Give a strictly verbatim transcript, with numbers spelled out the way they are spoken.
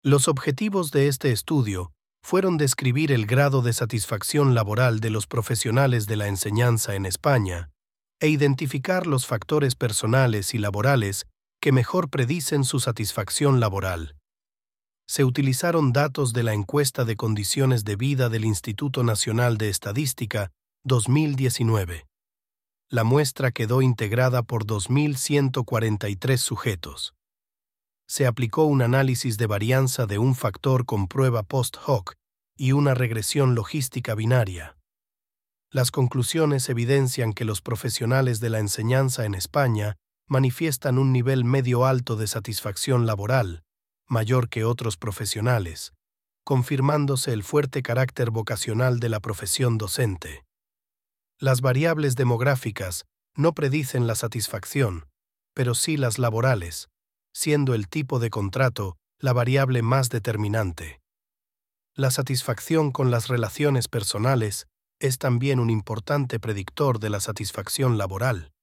Los objetivos de este estudio fueron describir el grado de satisfacción laboral de los profesionales de la enseñanza en España e identificar los factores personales y laborales que mejor predicen su satisfacción laboral. Se utilizaron datos de la encuesta de condiciones de vida del Instituto Nacional de Estadística dos mil diecinueve. La muestra quedó integrada por dos mil ciento cuarenta y tres sujetos. Se aplicó un análisis de varianza de un factor con prueba post-hoc y una regresión logística binaria. Las conclusiones evidencian que los profesionales de la enseñanza en España manifiestan un nivel medio alto de satisfacción laboral, mayor que otros profesionales, confirmándose el fuerte carácter vocacional de la profesión docente. Las variables demográficas no predicen la satisfacción, pero sí las laborales, siendo el tipo de contrato la variable más determinante. La satisfacción con las relaciones personales es también un importante predictor de la satisfacción laboral.